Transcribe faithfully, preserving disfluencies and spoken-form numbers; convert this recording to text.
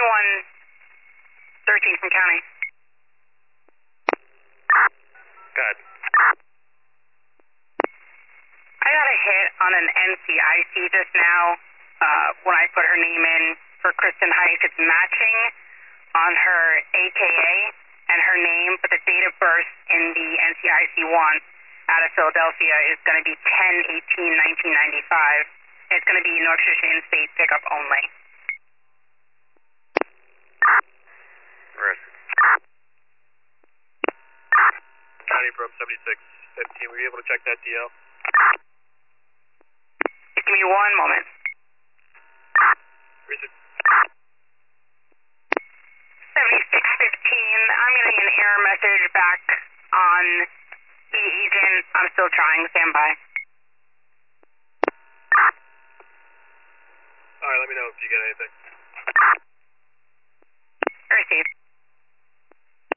twenty-one thirteen from county. Good. I got a hit on an N C I C just now uh, when I put her name in for Kristen Heights. It's matching on her A K A and her name, but the date of birth in the N C I C one out of Philadelphia is going to be ten eighteen nineteen ninety-five. It's going to be North Michigan State pickup only. Where is it? County from seventy-six fifteen. Were you able to check that D L? Just give me one moment. Where is it? seventy-six fifteen. I'm getting an error message back on the agent. I'm still trying. Stand by. Alright, let me know if you get anything.